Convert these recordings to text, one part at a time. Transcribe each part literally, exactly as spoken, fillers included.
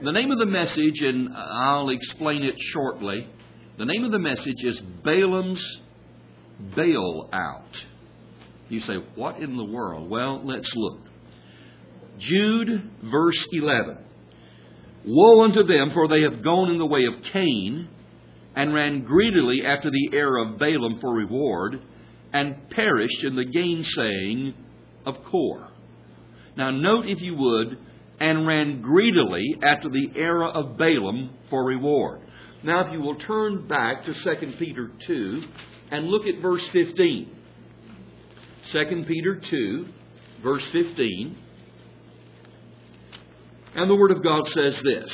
The name of the message, and I'll explain it shortly, the name of the message is Balaam's Bailout. You say, what in the world? Well, let's look. Jude, verse eleven. Woe unto them, for they have gone in the way of Cain, and ran greedily after the error of Balaam for reward, and perished in the gainsaying of Kor. Now note, if you would, and ran greedily after the error of Balaam for reward. Now if you will turn back to Second Peter two and look at verse fifteen. Second Peter two, verse fifteen. And the Word of God says this.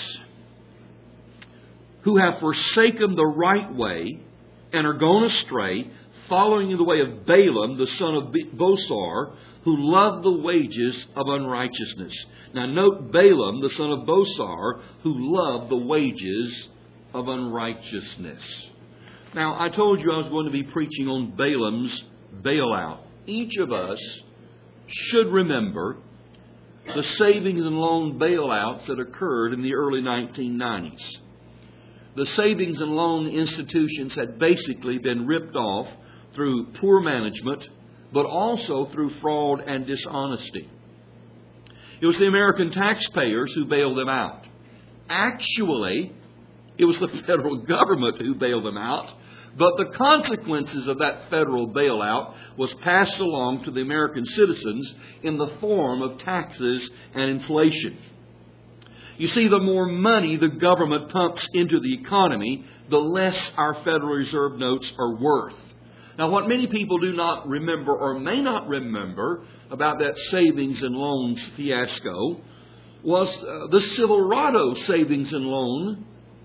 Who have forsaken the right way and are gone astray, following in the way of Balaam, the son of Bosor, who loved the wages of unrighteousness. Now note Balaam, the son of Bosor, who loved the wages of unrighteousness. Now I told you I was going to be preaching on Balaam's bailout. Each of us should remember the savings and loan bailouts that occurred in the early nineteen nineties. The savings and loan institutions had basically been ripped off through poor management, but also through fraud and dishonesty. It was the American taxpayers who bailed them out. Actually, it was the federal government who bailed them out, but the consequences of that federal bailout was passed along to the American citizens in the form of taxes and inflation. You see, the more money the government pumps into the economy, the less our Federal Reserve notes are worth. Now, what many people do not remember or may not remember about that savings and loans fiasco was uh, the Silverado savings and loan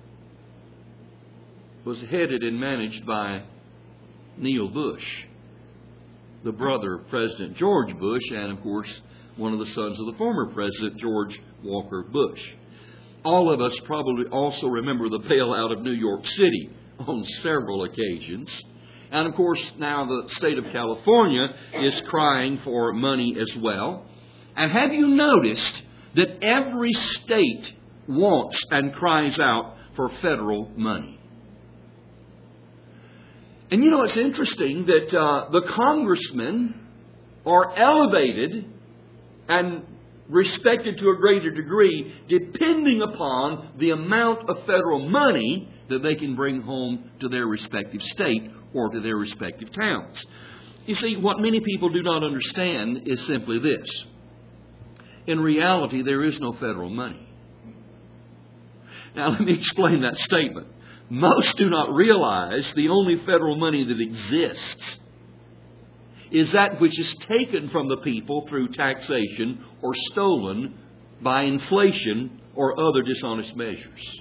was headed and managed by Neil Bush, the brother of President George Bush, and of course one of the sons of the former President George Walker Bush. All of us probably also remember the bailout of New York City on several occasions. And of course now the state of California is crying for money as well. And have you noticed that every state wants and cries out for federal money? And you know, it's interesting that uh, the congressmen are elevated and respected to a greater degree depending upon the amount of federal money that they can bring home to their respective state or to their respective towns. You see, what many people do not understand is simply this. In reality, there is no federal money. Now, let me explain that statement. Most do not realize the only federal money that exists is that which is taken from the people through taxation or stolen by inflation or other dishonest measures.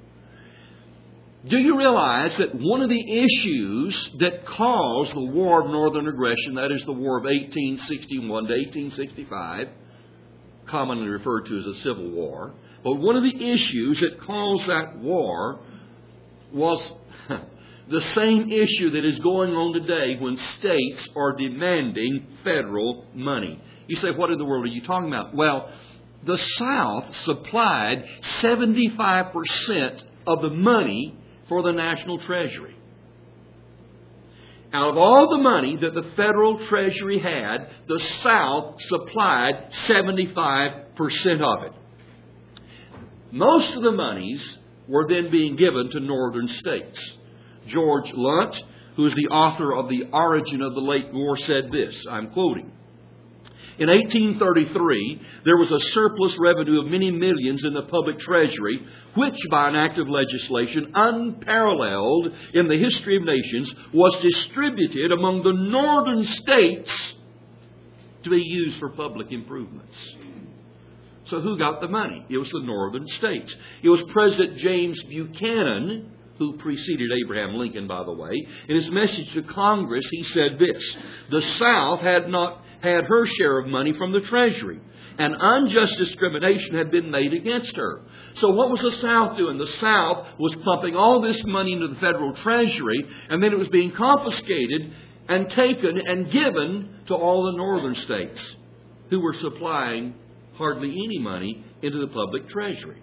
Do you realize that one of the issues that caused the War of Northern Aggression, that is the War of eighteen sixty-one to eighteen sixty-five, commonly referred to as a Civil War, but one of the issues that caused that war was the same issue that is going on today when states are demanding federal money. You say, what in the world are you talking about? Well, the South supplied seventy-five percent of the money for the national treasury. Out of all the money that the federal treasury had, the South supplied seventy-five percent of it. Most of the monies were then being given to northern states. George Lunt, who is the author of The Origin of the Late War, said this, I'm quoting, in eighteen thirty-three, there was a surplus revenue of many millions in the public treasury, which by an act of legislation unparalleled in the history of nations was distributed among the northern states to be used for public improvements. So who got the money? It was the northern states. It was President James Buchanan, who preceded Abraham Lincoln, by the way. In his message to Congress, he said this, the South had not had her share of money from the Treasury, and unjust discrimination had been made against her. So what was the South doing? The South was pumping all this money into the federal Treasury, and then it was being confiscated and taken and given to all the northern states who were supplying hardly any money into the public treasury.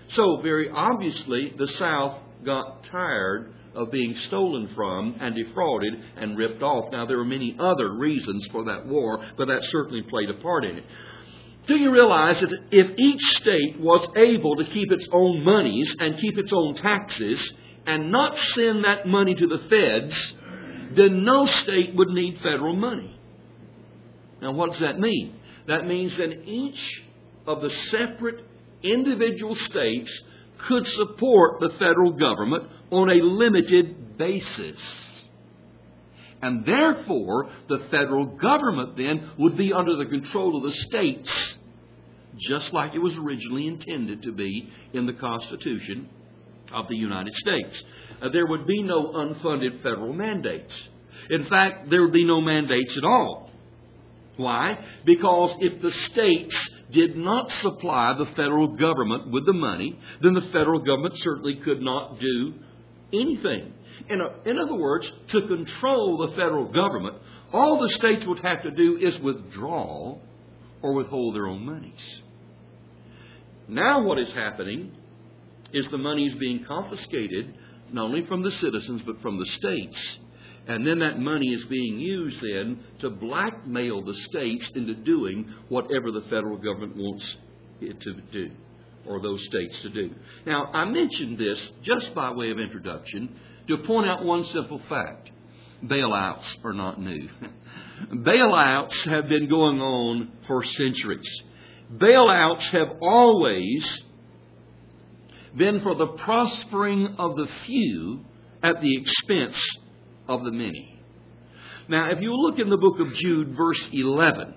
So, very obviously, the South got tired of being stolen from and defrauded and ripped off. Now, there were many other reasons for that war, but that certainly played a part in it. Do you realize that if each state was able to keep its own monies and keep its own taxes and not send that money to the feds, then no state would need federal money. Now, what does that mean? That means that each of the separate individual states could support the federal government on a limited basis. And therefore, the federal government then would be under the control of the states, just like it was originally intended to be in the Constitution of the United States. Uh, there would be no unfunded federal mandates. In fact, there would be no mandates at all. Why? Because if the states did not supply the federal government with the money, then the federal government certainly could not do anything. In, a, in other words, to control the federal government, all the states would have to do is withdraw or withhold their own monies. Now what is happening is the money is being confiscated not only from the citizens but from the states. And then that money is being used then to blackmail the states into doing whatever the federal government wants it to do, or those states to do. Now, I mentioned this just by way of introduction to point out one simple fact. Bailouts are not new. Bailouts have been going on for centuries. Bailouts have always been for the prospering of the few at the expense of the many. Now, if you look in the book of Jude, verse eleven,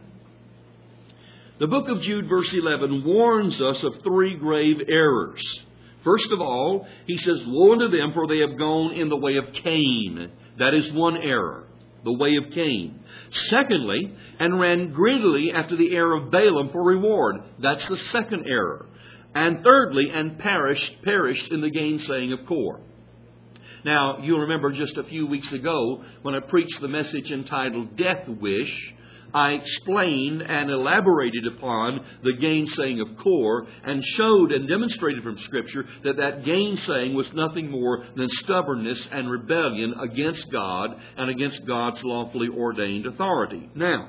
the book of Jude, verse eleven, warns us of three grave errors. First of all, he says, "Woe unto them, for they have gone in the way of Cain." That is one error, the way of Cain. Secondly, and ran greedily after the error of Balaam for reward. That's the second error. And thirdly, and perished, perished in the gainsaying of Kor. Now, you'll remember just a few weeks ago when I preached the message entitled Death Wish, I explained and elaborated upon the gainsaying of Kor and showed and demonstrated from Scripture that that gainsaying was nothing more than stubbornness and rebellion against God and against God's lawfully ordained authority. Now,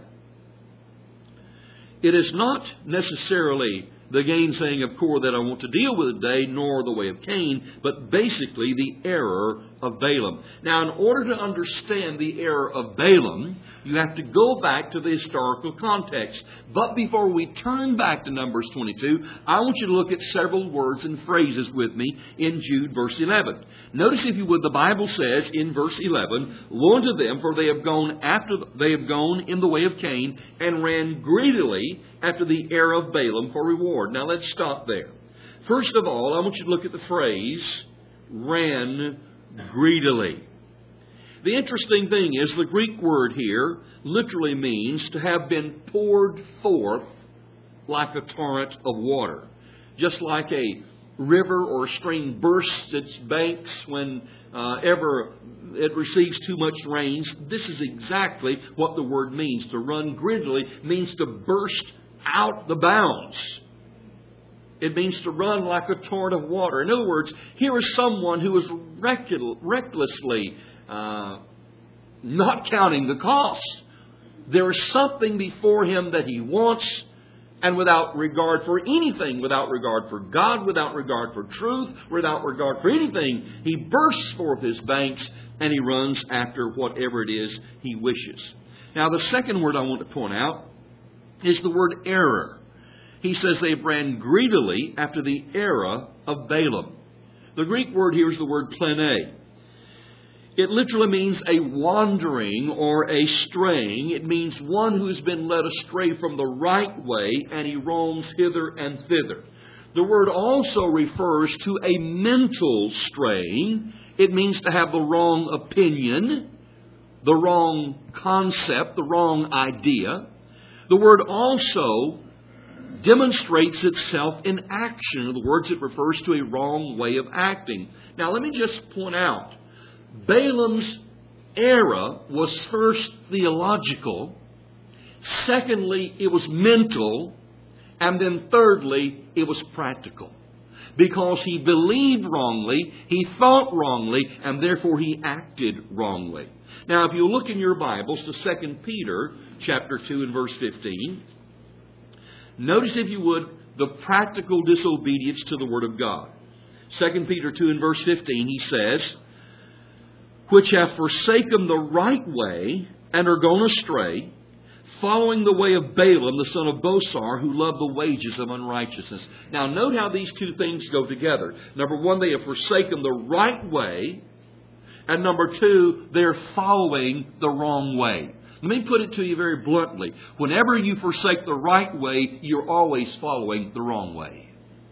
it is not necessarily the gainsaying of Kor that I want to deal with today, nor the way of Cain, but basically the error of Balaam. Now, in order to understand the error of Balaam, you have to go back to the historical context. But before we turn back to Numbers twenty-two, I want you to look at several words and phrases with me in Jude, verse eleven. Notice, if you would, the Bible says in verse eleven, "Woe unto them, for they have gone after they have gone in the way of Cain, and ran greedily after the error of Balaam for reward." Now let's stop there. First of all, I want you to look at the phrase, "ran greedily." The interesting thing is the Greek word here literally means to have been poured forth like a torrent of water. Just like a river or stream bursts its banks whenever uh, it receives too much rains. This is exactly what the word means. To run greedily means to burst out the bounds. It means to run like a torrent of water. In other words, here is someone who is recklessly uh, not counting the cost. There is something before him that he wants, and without regard for anything, without regard for God, without regard for truth, without regard for anything, he bursts forth his banks and he runs after whatever it is he wishes. Now, the second word I want to point out is the word error. He says they ran greedily after the error of Balaam. The Greek word here is the word plene. It literally means a wandering or a straying. It means one who has been led astray from the right way and he roams hither and thither. The word also refers to a mental straying. It means to have the wrong opinion, the wrong concept, the wrong idea. The word also demonstrates itself in action. In other words, it refers to a wrong way of acting. Now, let me just point out, Balaam's error was first theological, secondly, it was mental, and then thirdly, it was practical. because he believed wrongly, he thought wrongly, and therefore he acted wrongly. Now, if you look in your Bibles to Second Peter chapter two and verse fifteen, notice, if you would, the practical disobedience to the Word of God. Second Peter two and verse fifteen, he says, which have forsaken the right way and are gone astray, following the way of Balaam, the son of Bosor, who loved the wages of unrighteousness. Now, note how these two things go together. Number one, they have forsaken the right way. And number two, they're following the wrong way. Let me put it to you very bluntly. Whenever you forsake the right way, you're always following the wrong way.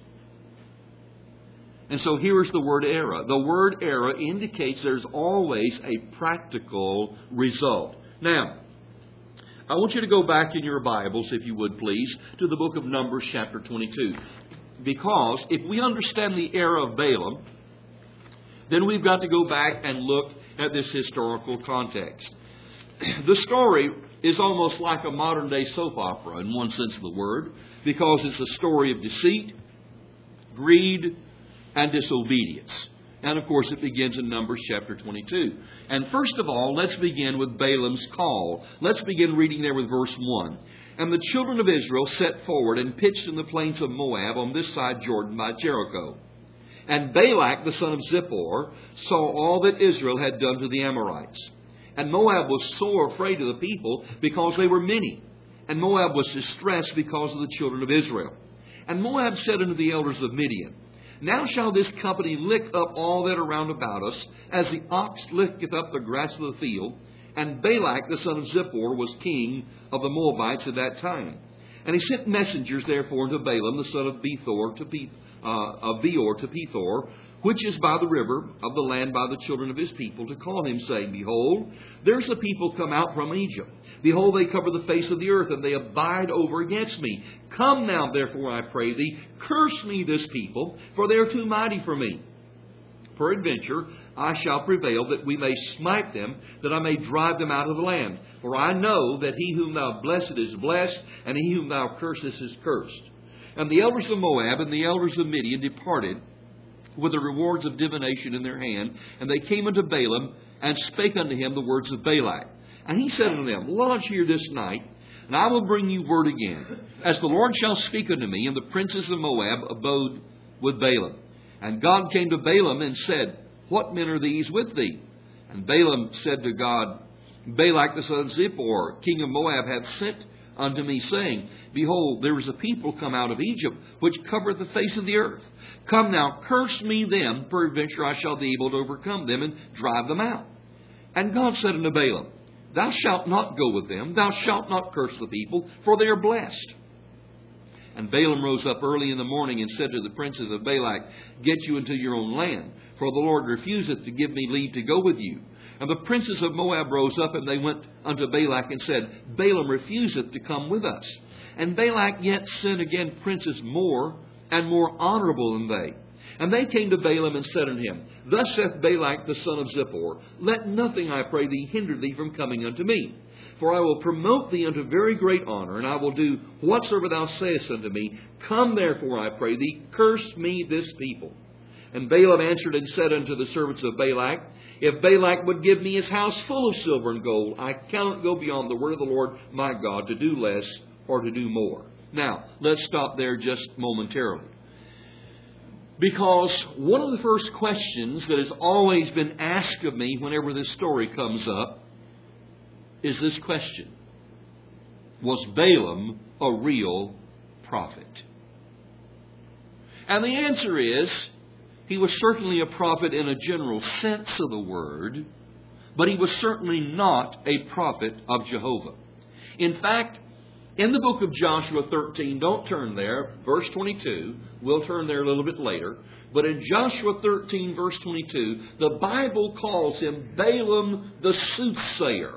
And so here's the word error. The word error indicates there's always a practical result. Now, I want you to go back in your Bibles, if you would please, to the book of Numbers chapter twenty-two. Because if we understand the error of Balaam, then we've got to go back and look at this historical context. The story is almost like a modern day soap opera in one sense of the word, because it's a story of deceit, greed, and disobedience. And of course it begins in Numbers chapter twenty-two. And first of all, let's begin with Balaam's call. Let's begin reading there with verse one. And the children of Israel set forward and pitched in the plains of Moab on this side Jordan by Jericho. And Balak the son of Zippor saw all that Israel had done to the Amorites. And Moab was sore afraid of the people because they were many. And Moab was distressed because of the children of Israel. And Moab said unto the elders of Midian, now shall this company lick up all that are round about us, as the ox licketh up the grass of the field. And Balak the son of Zippor was king of the Moabites at that time. And he sent messengers therefore unto Balaam the son of Bethor to Bethor, uh, of Beor to Pethor, which is by the river of the land by the children of his people, to call him, saying, behold, there's a people come out from Egypt. Behold, they cover the face of the earth, and they abide over against me. Come now, therefore, I pray thee, curse me this people, for they are too mighty for me. Peradventure, I shall prevail, that we may smite them, that I may drive them out of the land. For I know that he whom thou blessed is blessed, and he whom thou cursest is cursed. And the elders of Moab and the elders of Midian departed with the rewards of divination in their hand. And they came unto Balaam, and spake unto him the words of Balak. And he said unto them, lodge here this night, and I will bring you word again, as the Lord shall speak unto me. And the princes of Moab abode with Balaam. And God came to Balaam and said, what men are these with thee? And Balaam said to God, Balak the son of Zippor, king of Moab, hath sent unto me, saying, behold, there is a people come out of Egypt, which covereth the face of the earth. Come now, curse me them, peradventure I shall be able to overcome them and drive them out. And God said unto Balaam, thou shalt not go with them, thou shalt not curse the people, for they are blessed. And Balaam rose up early in the morning and said to the princes of Balak, get you into your own land, for the Lord refuseth to give me leave to go with you. And the princes of Moab rose up, and they went unto Balak and said, Balaam refuseth to come with us. And Balak yet sent again princes more and more honorable than they. And they came to Balaam and said unto him, thus saith Balak the son of Zippor, let nothing, I pray thee, hinder thee from coming unto me. For I will promote thee unto very great honor, and I will do whatsoever thou sayest unto me. Come therefore, I pray thee, curse me this people. And Balaam answered and said unto the servants of Balak, if Balak would give me his house full of silver and gold, I cannot go beyond the word of the Lord my God to do less or to do more. Now, let's stop there just momentarily. Because one of the first questions that has always been asked of me whenever this story comes up is this question. Was Balaam a real prophet? And the answer is, he was certainly a prophet in a general sense of the word, but he was certainly not a prophet of Jehovah. In fact, in the book of Joshua thirteen, don't turn there, verse twenty-two, we'll turn there a little bit later, but in Joshua thirteen, verse twenty-two, the Bible calls him Balaam the soothsayer.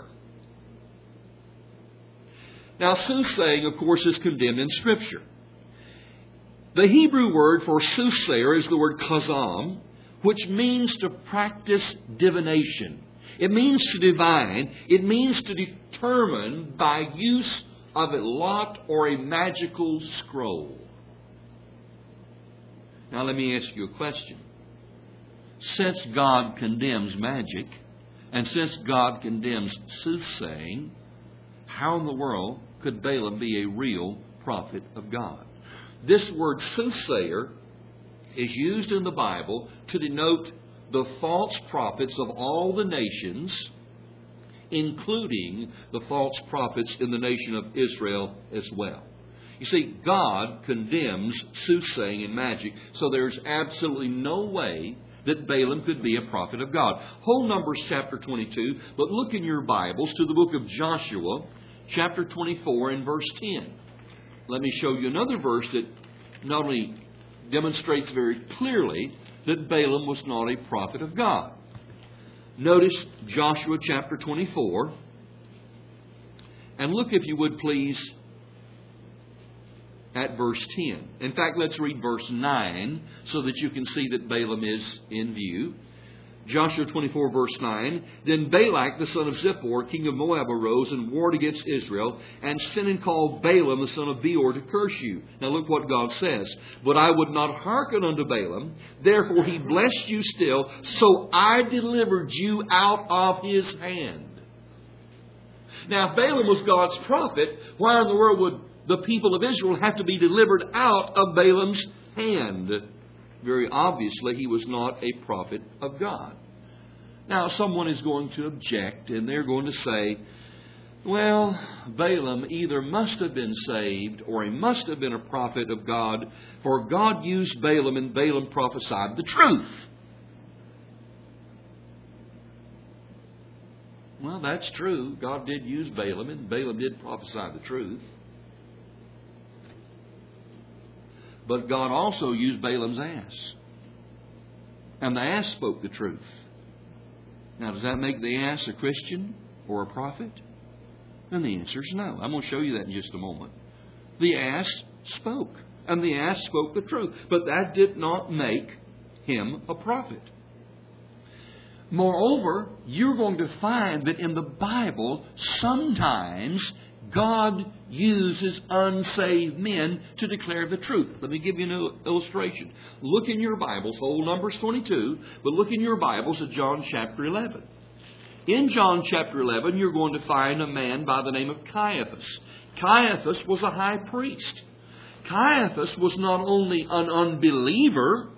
Now, soothsaying, of course, is condemned in Scripture. The Hebrew word for soothsayer is the word kazam, which means to practice divination. It means to divine. It means to determine by use of a lot or a magical scroll. Now let me ask you a question. Since God condemns magic, and since God condemns soothsaying, how in the world could Balaam be a real prophet of God? This word soothsayer is used in the Bible to denote the false prophets of all the nations, including the false prophets in the nation of Israel as well. You see, God condemns soothsaying and magic, so there's absolutely no way that Balaam could be a prophet of God. Hold Numbers chapter twenty-two, but look in your Bibles to the book of Joshua, chapter twenty-four and verse ten. Let me show you another verse that not only demonstrates very clearly that Balaam was not a prophet of God. Notice Joshua chapter twenty-four, and look, if you would please, at verse ten. In fact, let's read verse nine so that you can see that Balaam is in view. Joshua twenty-four, verse nine. Then Balak, the son of Zippor, king of Moab, arose and warred against Israel, and sent and called Balaam, the son of Beor, to curse you. Now look what God says. But I would not hearken unto Balaam, therefore he blessed you still, so I delivered you out of his hand. Now, if Balaam was God's prophet, why in the world would the people of Israel have to be delivered out of Balaam's hand? Very obviously, he was not a prophet of God. Now, someone is going to object, and they're going to say, well, Balaam either must have been saved or he must have been a prophet of God, for God used Balaam and Balaam prophesied the truth. Well, that's true. God did use Balaam, and Balaam did prophesy the truth. But God also used Balaam's ass. And the ass spoke the truth. Now, does that make the ass a Christian or a prophet? And the answer is no. I'm going to show you that in just a moment. The ass spoke. And the ass spoke the truth. But that did not make him a prophet. Moreover, you're going to find that in the Bible, sometimes God uses unsaved men to declare the truth. Let me give you an illustration. Look in your Bibles, hold Numbers twenty-two, but look in your Bibles at John chapter eleven. In John chapter eleven, you're going to find a man by the name of Caiaphas. Caiaphas was a high priest. Caiaphas was not only an unbeliever,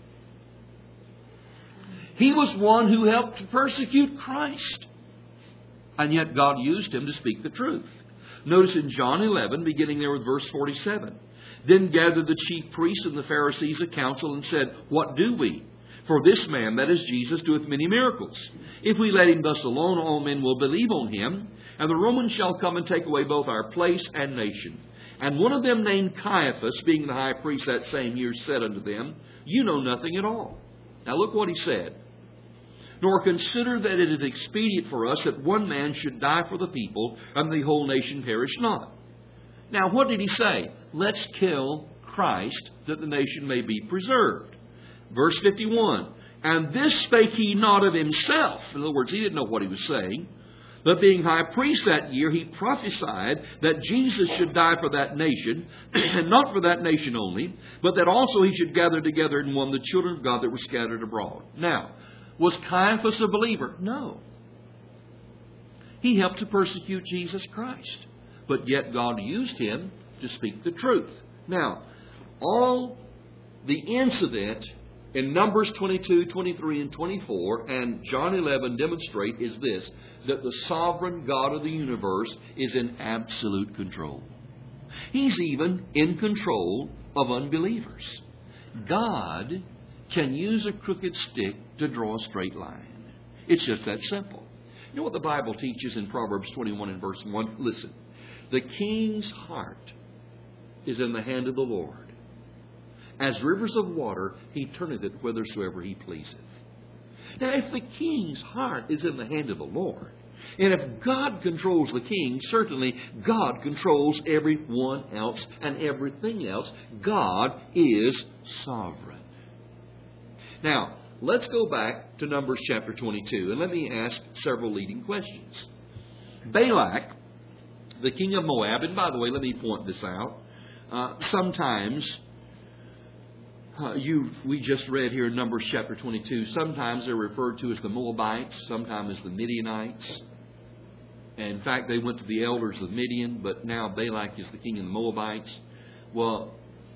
he was one who helped to persecute Christ. And yet God used him to speak the truth. Notice in John eleven, beginning there with verse forty-seven. Then gathered the chief priests and the Pharisees a council and said, what do we? For this man, that is Jesus, doeth many miracles. If we let him thus alone, all men will believe on him, and the Romans shall come and take away both our place and nation. And one of them named Caiaphas, being the high priest that same year, said unto them, you know nothing at all. Now look what he said. Nor consider that it is expedient for us that one man should die for the people, and the whole nation perish not. Now, what did he say? Let's kill Christ, that the nation may be preserved. Verse fifty-one. And this spake he not of himself. In other words, he didn't know what he was saying. But being high priest that year, he prophesied that Jesus should die for that nation, and not for that nation only, but that also he should gather together in one the children of God that were scattered abroad. Now, was Caiaphas a believer? No. He helped to persecute Jesus Christ. But yet God used him to speak the truth. Now, all the incident in Numbers twenty-two, twenty-three, and twenty-four and John eleven demonstrate is this, that the sovereign God of the universe is in absolute control. He's even in control of unbelievers. God can use a crooked stick to draw a straight line. It's just that simple. You know what the Bible teaches in Proverbs twenty-one and verse one? Listen. The king's heart is in the hand of the Lord. As rivers of water, he turneth it whithersoever he pleaseth. Now, if the king's heart is in the hand of the Lord, and if God controls the king, certainly God controls everyone else and everything else. God is sovereign. Now, let's go back to Numbers chapter twenty-two, and let me ask several leading questions. Balak, the king of Moab, and by the way, let me point this out. Uh, sometimes Uh, you, we just read here in Numbers chapter twenty-two. Sometimes they're referred to as the Moabites, sometimes as the Midianites. And in fact, they went to the elders of Midian, but now Balak is the king of the Moabites. Well,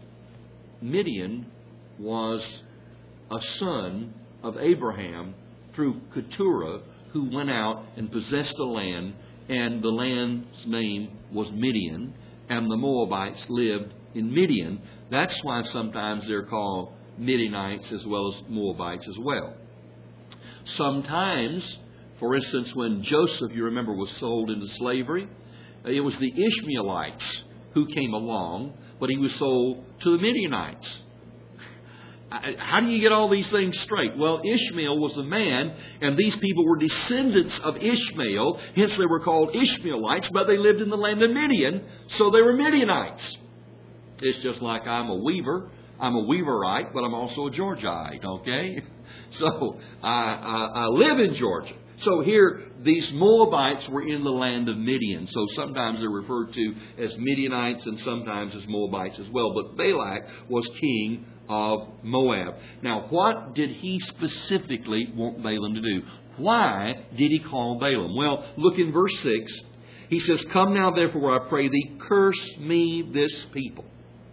Midian was a son of Abraham through Keturah, who went out and possessed the land, and the land's name was Midian, and the Moabites lived in Midian. That's why sometimes they're called Midianites as well as Moabites as well. Sometimes, for instance, when Joseph, you remember, was sold into slavery, it was the Ishmaelites who came along, but he was sold to the Midianites. How do you get all these things straight? Well, Ishmael was a man, and these people were descendants of Ishmael. Hence they were called Ishmaelites, but they lived in the land of Midian, so they were Midianites. It's just like I'm a weaver. I'm a Weaverite, but I'm also a Georgiite, okay? So I, I, I live in Georgia. So here, these Moabites were in the land of Midian. So sometimes they're referred to as Midianites and sometimes as Moabites as well. But Balak was king of Moab. Now, what did he specifically want Balaam to do? Why did he call Balaam? Well, look in verse six. He says, "Come now, therefore, I pray thee, curse me this people.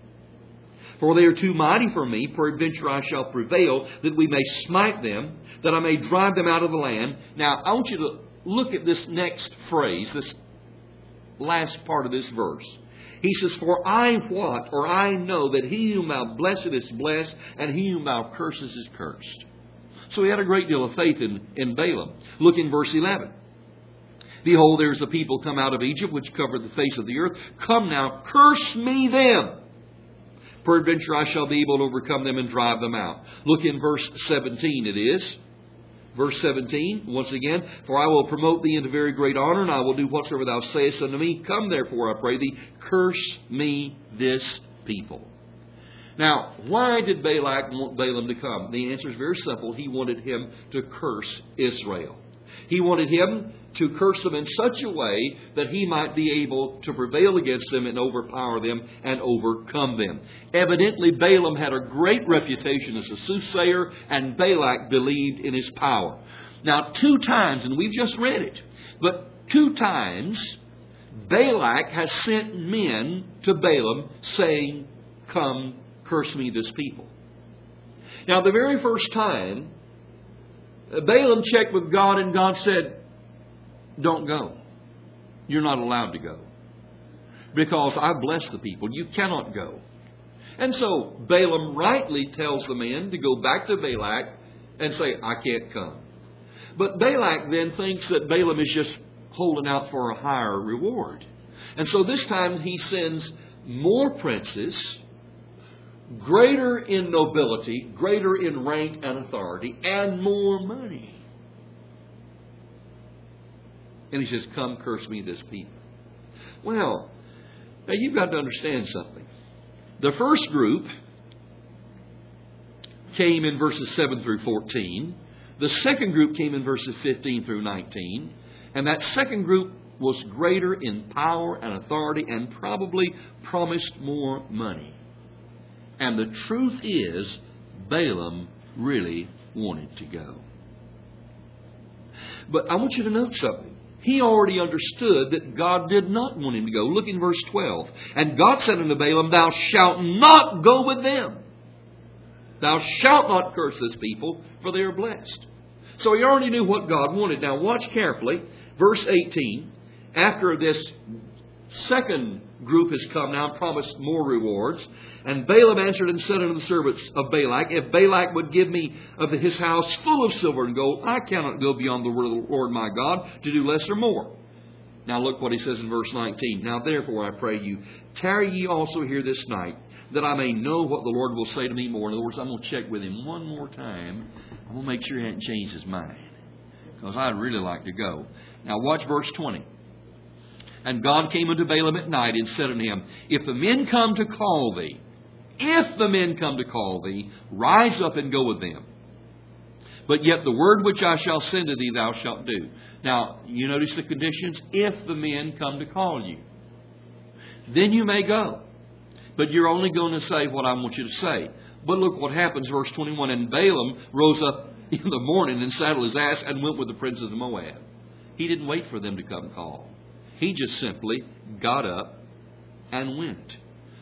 For they are too mighty for me, peradventure I shall prevail, that we may smite them, that I may drive them out of the land." Now, I want you to look at this next phrase, this last part of this verse. He says, "For I what, or I know that he whom thou blessest is blessed, and he whom thou cursest is cursed." So he had a great deal of faith in, in Balaam. Look in verse eleven. "Behold, there is a people come out of Egypt, which covered the face of the earth. Come now, curse me them. Peradventure I shall be able to overcome them and drive them out." Look in verse seventeen it is. Verse seventeen, once again, "For I will promote thee into very great honor, and I will do whatsoever thou sayest unto me. Come therefore, I pray thee, curse me this people." Now, why did Balak want Balaam to come? The answer is very simple. He wanted him to curse Israel. He wanted him to curse them in such a way that he might be able to prevail against them and overpower them and overcome them. Evidently, Balaam had a great reputation as a soothsayer, and Balak believed in his power. Now, two times, and we've just read it, but two times, Balak has sent men to Balaam saying, "Come, curse me this people." Now, the very first time, Balaam checked with God, and God said, "Don't go. You're not allowed to go. Because I bless the people. You cannot go." And so Balaam rightly tells the men to go back to Balak and say, "I can't come." But Balak then thinks that Balaam is just holding out for a higher reward. And so this time he sends more princes, greater in nobility, greater in rank and authority, and more money. And he says, "Come, curse me this people." Well, now you've got to understand something. The first group came in verses seven through fourteen. The second group came in verses fifteen through nineteen. And that second group was greater in power and authority and probably promised more money. And the truth is, Balaam really wanted to go. But I want you to note something. He already understood that God did not want him to go. Look in verse twelve. "And God said unto Balaam, Thou shalt not go with them. Thou shalt not curse this people, for they are blessed." So he already knew what God wanted. Now watch carefully. Verse eighteen. After this second group has come now and promised more rewards. "And Balaam answered and said unto the servants of Balak, If Balak would give me of his house full of silver and gold, I cannot go beyond the word of the Lord my God to do less or more." Now look what he says in verse nineteen. "Now therefore I pray you, tarry ye also here this night, that I may know what the Lord will say to me more." In other words, I'm going to check with him one more time. I'm going to make sure he hasn't changed his mind, because I'd really like to go. Now watch verse twenty. "And God came unto Balaam at night and said unto him, If the men come to call thee, if the men come to call thee, rise up and go with them. But yet the word which I shall send to thee thou shalt do." Now, you notice the conditions. If the men come to call you, then you may go. But you're only going to say what I want you to say. But look what happens, verse twenty-one. And Balaam rose up in the morning and saddled his ass and went with the princes of Moab. He didn't wait for them to come call. He just simply got up and went.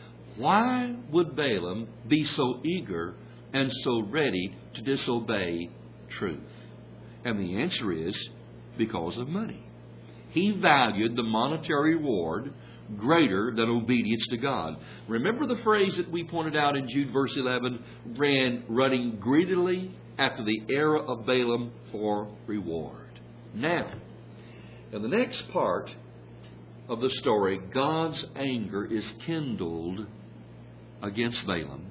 Why would Balaam be so eager and so ready to disobey truth? And the answer is because of money. He valued the monetary reward greater than obedience to God. Remember the phrase that we pointed out in Jude verse eleven, ran running greedily after the era of Balaam for reward. Now, in the next part of the story, God's anger is kindled against Balaam,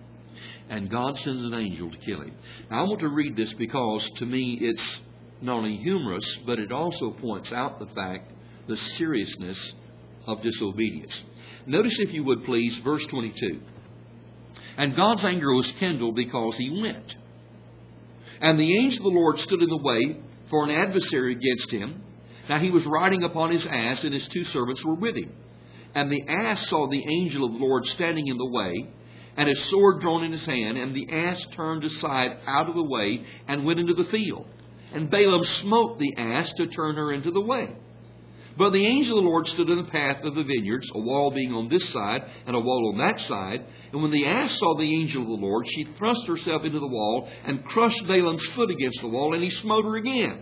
and God sends an angel to kill him. Now, I want to read this because to me it's not only humorous, but it also points out the fact, the seriousness of disobedience. Notice, if you would please, verse twenty-two. And God's anger was kindled because he went. And the angel of the Lord stood in the way for an adversary against him. Now he was riding upon his ass, and his two servants were with him. And the ass saw the angel of the Lord standing in the way, and his sword drawn in his hand. And the ass turned aside out of the way and went into the field. And Balaam smote the ass to turn her into the way. But the angel of the Lord stood in the path of the vineyards, a wall being on this side and a wall on that side. And when the ass saw the angel of the Lord, she thrust herself into the wall and crushed Balaam's foot against the wall, and he smote her again.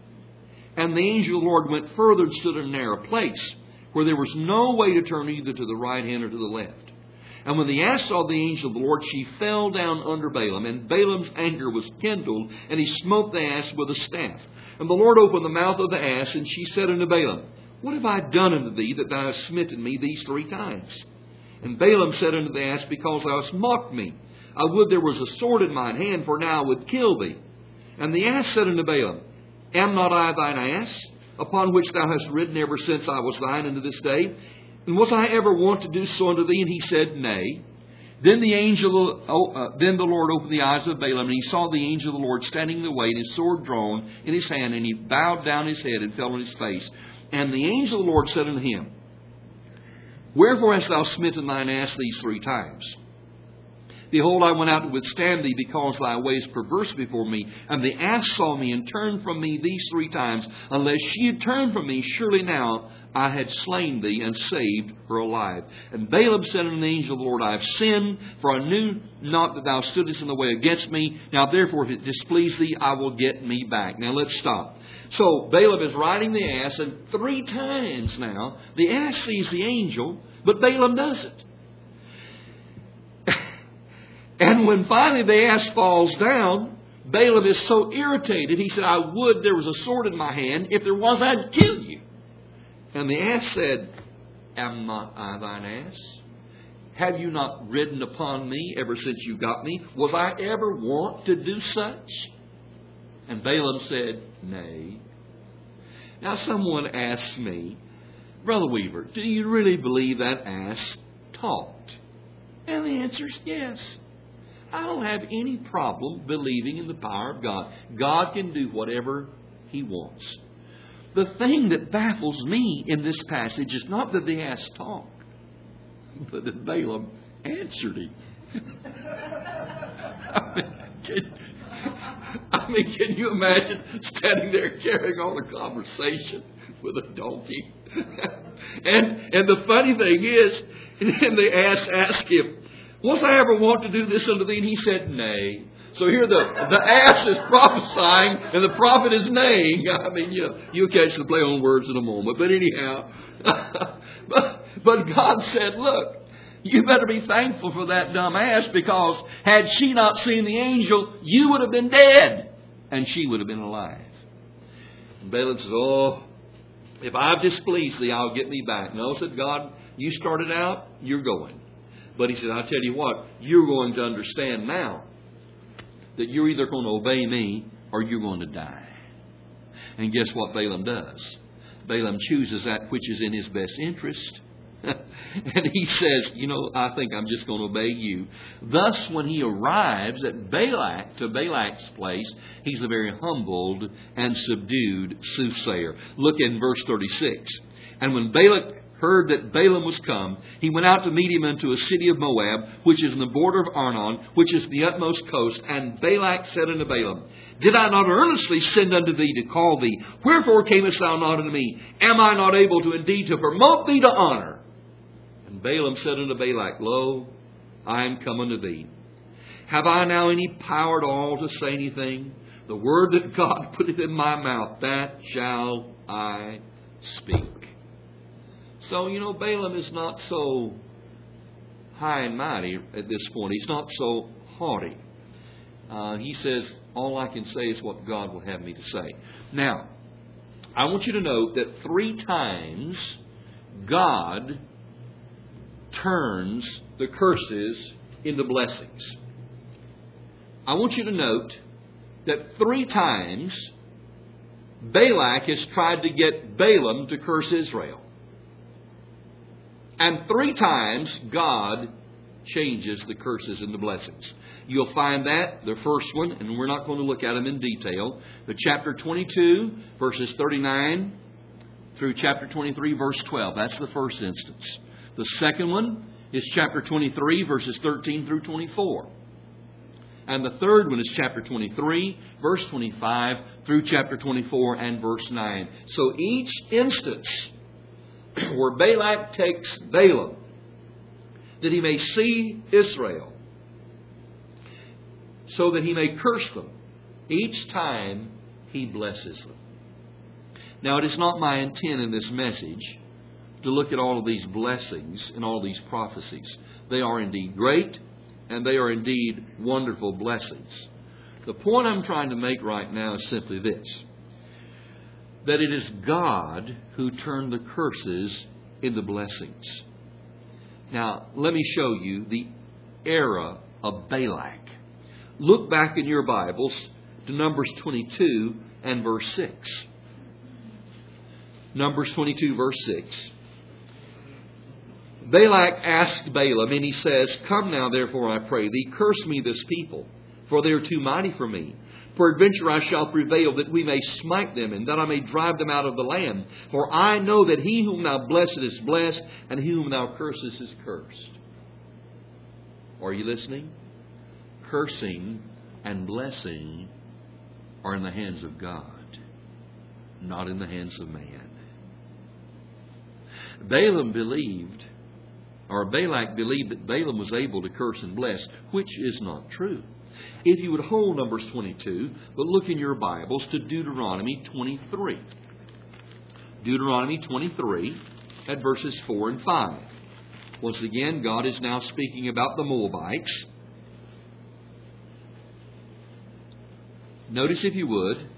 And the angel of the Lord went further and stood in a narrow place, where there was no way to turn either to the right hand or to the left. And when the ass saw the angel of the Lord, she fell down under Balaam, and Balaam's anger was kindled, and he smote the ass with a staff. And the Lord opened the mouth of the ass, and she said unto Balaam, What have I done unto thee, that thou hast smitten me these three times? And Balaam said unto the ass, Because thou hast mocked me. I would there was a sword in mine hand, for now I would kill thee. And the ass said unto Balaam, Am not I thine ass, upon which thou hast ridden ever since I was thine unto this day? And was I ever wont to do so unto thee? And he said, Nay. Then the angel, uh, then the Lord opened the eyes of Balaam, and he saw the angel of the Lord standing in the way, and his sword drawn in his hand, and he bowed down his head and fell on his face. And the angel of the Lord said unto him, Wherefore hast thou smitten thine ass these three times? Behold, I went out to withstand thee, because thy way is perverse before me. And the ass saw me and turned from me these three times. Unless she had turned from me, surely now I had slain thee and saved her alive. And Balaam said unto the angel of the Lord, I have sinned, for I knew not that thou stoodest in the way against me. Now therefore, if it displease thee, I will get me back. Now let's stop. So Balaam is riding the ass, and three times now the ass sees the angel, but Balaam doesn't. And when finally the ass falls down, Balaam is so irritated, he said, I would there was a sword in my hand. If there was, I'd kill you. And the ass said, Am not I thine ass? Have you not ridden upon me ever since you got me? Was I ever wont to do such? And Balaam said, Nay. Now someone asks me, Brother Weaver, do you really believe that ass talked? And the answer is yes. I don't have any problem believing in the power of God. God can do whatever He wants. The thing that baffles me in this passage is not that the ass talked, but that Balaam answered him. I mean, can, I mean, can you imagine standing there carrying on a conversation with a donkey? and and the funny thing is, and the ass asked him, Was I ever want to do this unto thee? And he said, Nay. So here the, the ass is prophesying and the prophet is naying. I mean, you know, you'll catch the play on words in a moment. But anyhow, but, but God said, look, you better be thankful for that dumb ass, because had she not seen the angel, you would have been dead and she would have been alive. And Balaam says, oh, if I've displeased thee, I'll get me back. No, said God, you started out, you're going. But he said, I'll tell you what, you're going to understand now that you're either going to obey me or you're going to die. And guess what Balaam does? Balaam chooses that which is in his best interest. And he says, you know, I think I'm just going to obey you. Thus, when he arrives at Balak, to Balak's place, he's a very humbled and subdued soothsayer. Look in verse thirty-six. And when Balak heard that Balaam was come, he went out to meet him unto a city of Moab, which is in the border of Arnon, which is the utmost coast. And Balak said unto Balaam, Did I not earnestly send unto thee to call thee? Wherefore camest thou not unto me? Am I not able to indeed to promote thee to honor? And Balaam said unto Balak, Lo, I am come unto thee. Have I now any power at all to say anything? The word that God putteth in my mouth, that shall I speak. So, you know, Balaam is not so high and mighty at this point. He's not so haughty. Uh, he says, all I can say is what God will have me to say. Now, I want you to note that three times God turns the curses into blessings. I want you to note that three times Balak has tried to get Balaam to curse Israel. And three times God changes the curses into blessings. You'll find that, the first one, and we're not going to look at them in detail, but chapter twenty-two, verses thirty-nine through chapter twenty-three, verse twelve. That's the first instance. The second one is chapter twenty-three, verses thirteen through twenty-four. And the third one is chapter twenty-three, verse twenty-five, through chapter twenty-four and verse nine. So each instance where Balak takes Balaam, that he may see Israel, so that he may curse them, each time he blesses them. Now, it is not my intent in this message to look at all of these blessings and all these prophecies. They are indeed great, and they are indeed wonderful blessings. The point I'm trying to make right now is simply this: that it is God who turned the curses into blessings. Now, let me show you the era of Balak. Look back in your Bibles to Numbers twenty-two and verse six. Numbers twenty-two, verse six. Balak asked Balaam, and he says, Come now, therefore, I pray thee, curse me this people, for they are too mighty for me. Peradventure I shall prevail, that we may smite them, and that I may drive them out of the land. For I know that he whom thou blessest is blessed, and he whom thou cursest is cursed. Are you listening? Cursing and blessing are in the hands of God, not in the hands of man. Balaam believed, or Balak believed, that Balaam was able to curse and bless, which is not true. If you would hold Numbers twenty-two, but look in your Bibles to Deuteronomy twenty-three. Deuteronomy twenty-three at verses four and five. Once again, God is now speaking about the Moabites. Notice, if you would,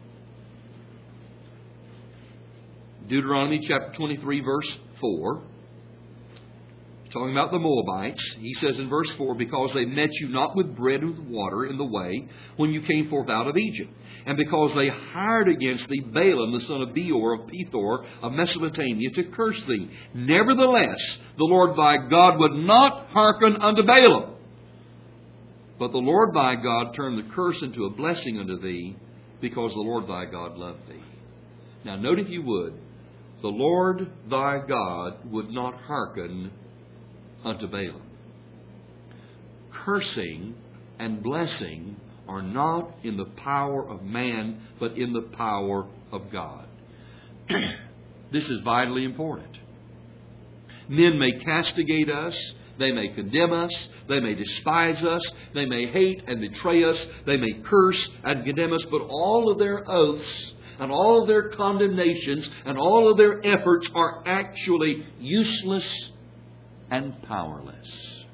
Deuteronomy chapter twenty-three, verse four. Talking about the Moabites, he says in verse four, Because they met you not with bread and with water in the way when you came forth out of Egypt, and because they hired against thee Balaam the son of Beor of Pethor of Mesopotamia to curse thee. Nevertheless, the Lord thy God would not hearken unto Balaam. But the Lord thy God turned the curse into a blessing unto thee, because the Lord thy God loved thee. Now note, if you would, the Lord thy God would not hearken unto Balaam. Cursing and blessing are not in the power of man, but in the power of God. This is vitally important. Men may castigate us, they may condemn us, they may despise us, they may hate and betray us, they may curse and condemn us, but all of their oaths and all of their condemnations and all of their efforts are actually useless and powerless.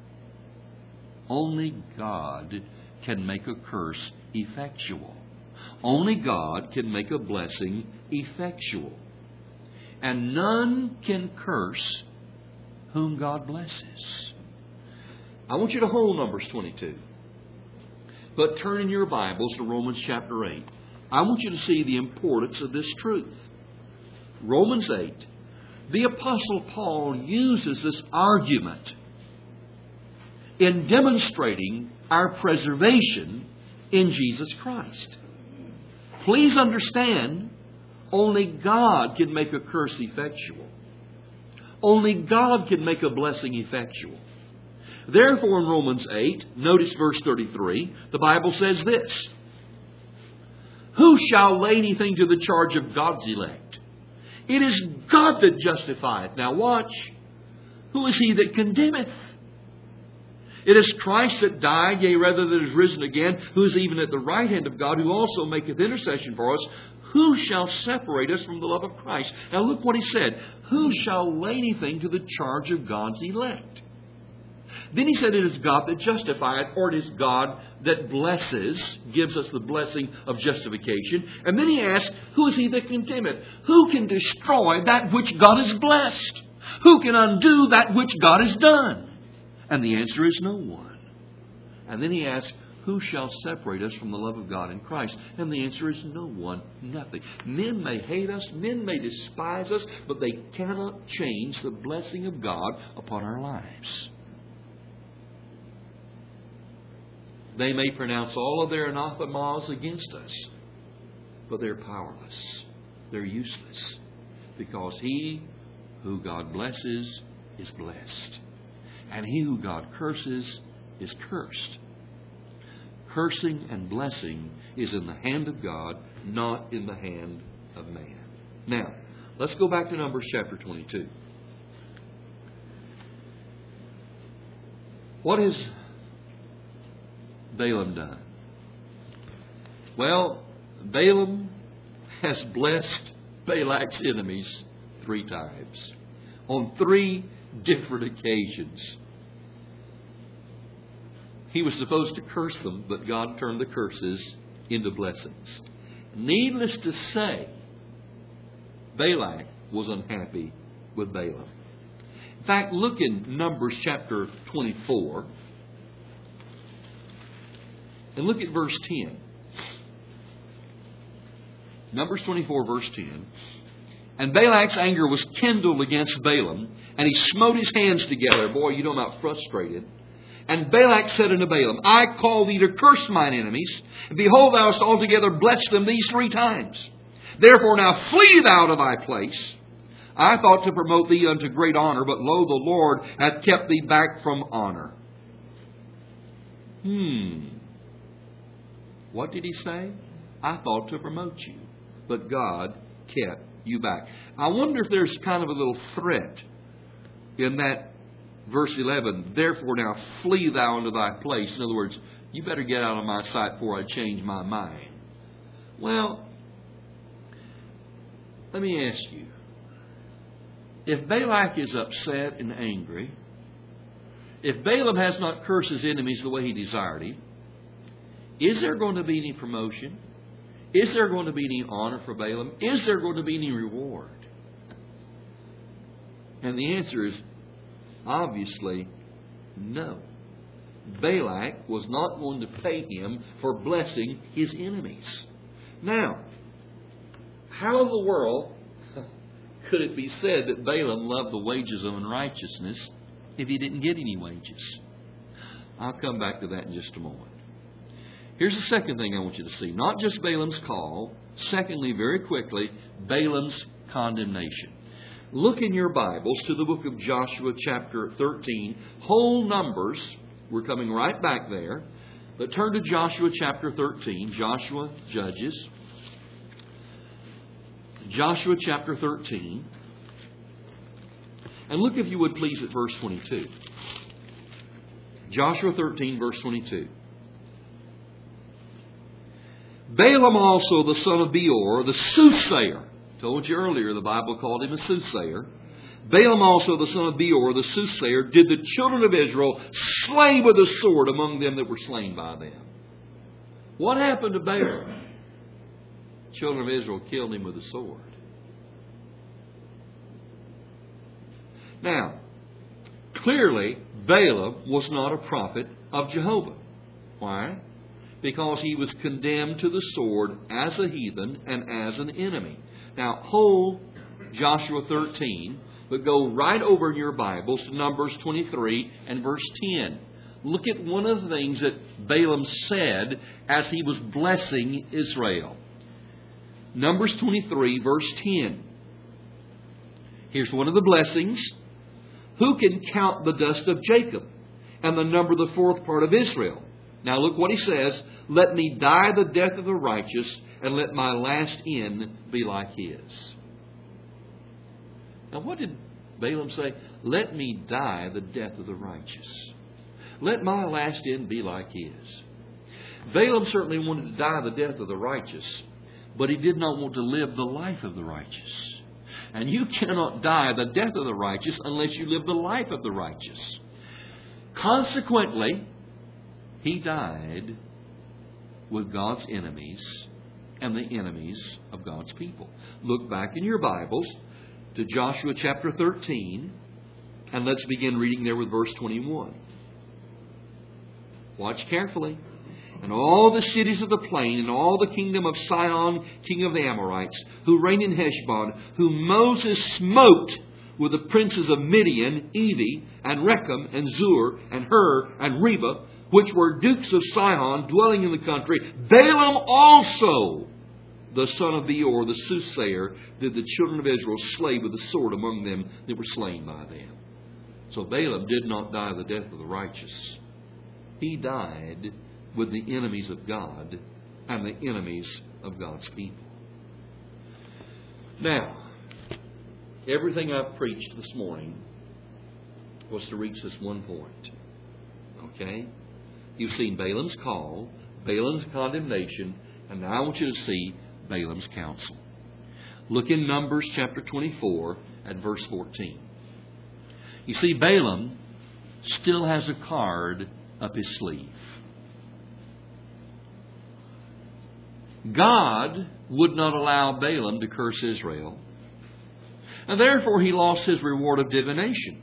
Only God can make a curse effectual. Only God can make a blessing effectual. And none can curse whom God blesses. I want you to hold Numbers twenty-two. But turn in your Bibles to Romans chapter eight. I want you to see the importance of this truth. Romans eight. The Apostle Paul uses this argument in demonstrating our preservation in Jesus Christ. Please understand, only God can make a curse effectual. Only God can make a blessing effectual. Therefore, in Romans eight, notice verse thirty-three, the Bible says this: Who shall lay anything to the charge of God's elect? It is God that justifieth. Now watch. Who is he that condemneth? It is Christ that died, yea, rather that is risen again, who is even at the right hand of God, who also maketh intercession for us. Who shall separate us from the love of Christ? Now look what he said. Who shall lay anything to the charge of God's elect? Then he said it is God that justifieth, or it is God that blesses, gives us the blessing of justification. And then he asks, who is he that condemneth? Who can destroy that which God has blessed? Who can undo that which God has done? And the answer is no one. And then he asks, who shall separate us from the love of God in Christ? And the answer is no one, nothing. Men may hate us, men may despise us, but they cannot change the blessing of God upon our lives. They may pronounce all of their anathemas against us, but they're powerless. They're useless. Because he who God blesses is blessed. And he who God curses is cursed. Cursing and blessing is in the hand of God, not in the hand of man. Now, let's go back to Numbers chapter twenty-two. What has Balaam done? Well, Balaam has blessed Balak's enemies three times. On three different occasions. He was supposed to curse them, but God turned the curses into blessings. Needless to say, Balak was unhappy with Balaam. In fact, look in Numbers chapter twenty-four. And look at verse ten. Numbers twenty-four, verse ten. And Balak's anger was kindled against Balaam, and he smote his hands together. Boy, you know about frustrated. And Balak said unto Balaam, I call thee to curse mine enemies, and behold, thou hast altogether blessed them these three times. Therefore now flee thou to thy place. I thought to promote thee unto great honor, but lo, the Lord hath kept thee back from honor. Hmm. What did he say? I thought to promote you, but God kept you back. I wonder if there's kind of a little threat in that verse eleven. Therefore now flee thou unto thy place. In other words, you better get out of my sight before I change my mind. Well, let me ask you. If Balak is upset and angry, if Balaam has not cursed his enemies the way he desired him, is there going to be any promotion? Is there going to be any honor for Balaam? Is there going to be any reward? And the answer is obviously no. Balak was not going to pay him for blessing his enemies. Now, how in the world could it be said that Balaam loved the wages of unrighteousness if he didn't get any wages? I'll come back to that in just a moment. Here's the second thing I want you to see. Not just Balaam's call. Secondly, very quickly, Balaam's condemnation. Look in your Bibles to the book of Joshua chapter thirteen. Whole Numbers. We're coming right back there. But turn to Joshua chapter thirteen. Joshua, Judges. Joshua chapter thirteen. And look, if you would please, at verse twenty-two. Joshua thirteen, verse twenty-two. Balaam also, the son of Beor, the soothsayer. Told you earlier, the Bible called him a soothsayer. Balaam also, the son of Beor, the soothsayer, did the children of Israel slay with a sword among them that were slain by them. What happened to Balaam? Children of Israel killed him with a sword. Now, clearly, Balaam was not a prophet of Jehovah. Why? Because he was condemned to the sword as a heathen and as an enemy. Now, hold Joshua thirteen, but go right over in your Bibles to Numbers twenty-three and verse ten. Look at one of the things that Balaam said as he was blessing Israel. Numbers twenty-three, verse ten. Here's one of the blessings Who can count the dust of Jacob and the number of the fourth part of Israel? Now look what he says. Let me die the death of the righteous, and let my last end be like his. Now what did Balaam say? Let me die the death of the righteous. Let my last end be like his. Balaam certainly wanted to die the death of the righteous, but he did not want to live the life of the righteous. And you cannot die the death of the righteous unless you live the life of the righteous. Consequently, he died with God's enemies and the enemies of God's people. Look back in your Bibles to Joshua chapter thirteen, and let's begin reading there with verse twenty-one. Watch carefully. And all the cities of the plain, and all the kingdom of Sihon, king of the Amorites, who reigned in Heshbon, whom Moses smote with the princes of Midian, Evi, and Rechem, and Zur, and Hur, and Reba, which were dukes of Sihon, dwelling in the country. Balaam also, the son of Beor, the soothsayer, did the children of Israel slay with the sword among them that were slain by them. So Balaam did not die the death of the righteous. He died with the enemies of God and the enemies of God's people. Now, everything I've preached this morning was to reach this one point. Okay? You've seen Balaam's call, Balaam's condemnation, and now I want you to see Balaam's counsel. Look in Numbers chapter twenty-four at verse fourteen. You see, Balaam still has a card up his sleeve. God would not allow Balaam to curse Israel, and therefore he lost his reward of divination.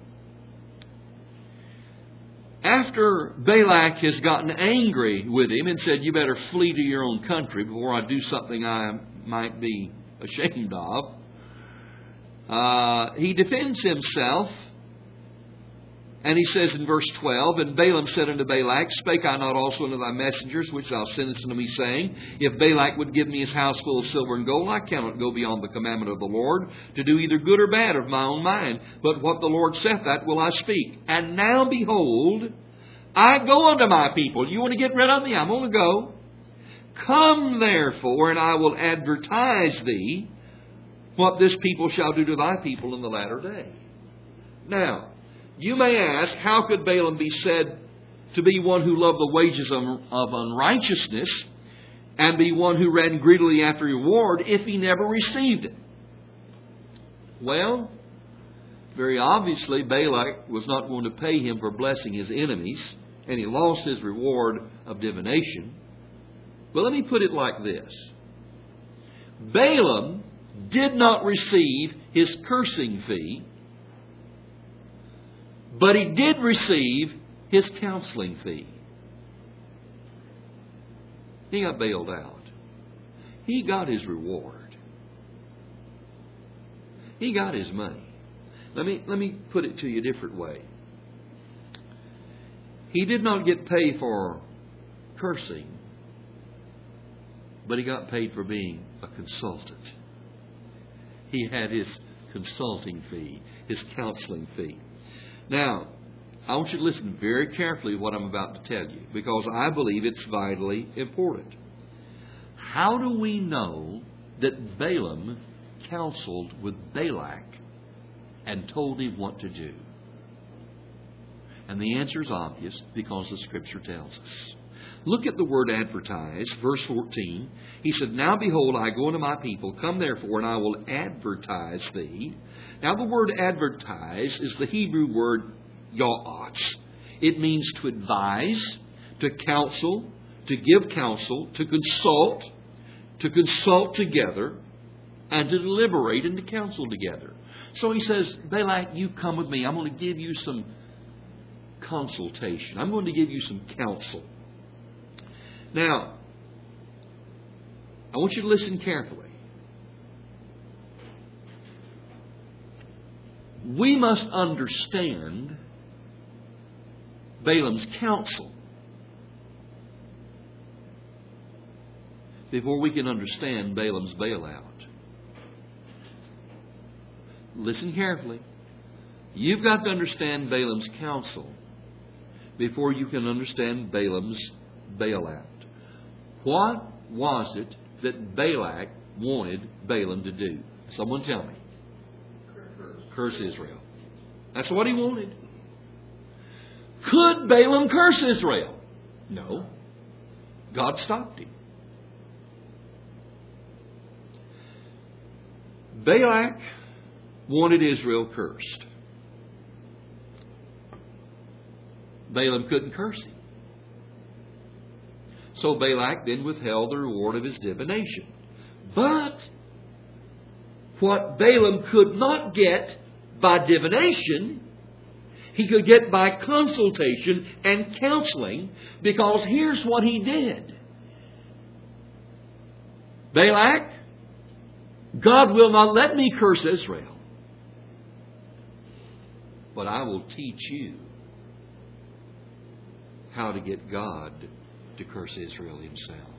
After Balak has gotten angry with him and said, you better flee to your own country before I do something I might be ashamed of, uh, he defends himself. And he says in verse twelve, And Balaam said unto Balak, Spake I not also unto thy messengers, which thou sendest unto me, saying, If Balak would give me his house full of silver and gold, I cannot go beyond the commandment of the Lord, to do either good or bad of my own mind. But what the Lord saith, that will I speak. And now behold, I go unto my people. You want to get rid of me? I'm going to go. Come therefore, and I will advertise thee what this people shall do to thy people in the latter day. Now, you may ask, how could Balaam be said to be one who loved the wages of, of unrighteousness and be one who ran greedily after reward if he never received it? Well, very obviously, Balak was not going to pay him for blessing his enemies, and he lost his reward of divination. But let me put it like this. Balaam did not receive his cursing fee, but he did receive his counseling fee. He got bailed out. He got his reward. He got his money. Let me, let me put it to you a different way. He did not get paid for cursing, but he got paid for being a consultant. He had his consulting fee, his counseling fee. Now, I want you to listen very carefully to what I'm about to tell you, because I believe it's vitally important. How do we know that Balaam counseled with Balak and told him what to do? And the answer is obvious, because the Scripture tells us. Look at the word advertise, verse fourteen. He said, Now behold, I go unto my people. Come therefore, and I will advertise thee. Now the word advertise is the Hebrew word ya'atz. It means to advise, to counsel, to give counsel, to consult, to consult together, and to deliberate and to counsel together. So he says, Balak, you come with me. I'm going to give you some consultation. I'm going to give you some counsel. Now, I want you to listen carefully. We must understand Balaam's counsel before we can understand Balaam's bailout. Listen carefully. You've got to understand Balaam's counsel before you can understand Balaam's bailout. What was it that Balak wanted Balaam to do? Someone tell me. Curse Israel. That's what he wanted. Could Balaam curse Israel? No. God stopped him. Balak wanted Israel cursed. Balaam couldn't curse him. So Balak then withheld the reward of his divination. But what Balaam could not get by divination, he could get by consultation and counseling, because here's what he did. Balak, God will not let me curse Israel, but I will teach you how to get God to curse Israel Himself.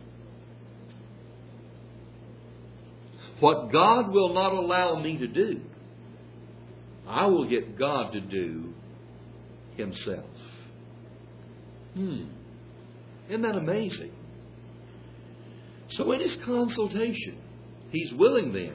What God will not allow me to do, I will get God to do Himself. Hmm. Isn't that amazing? So in his consultation, he's willing then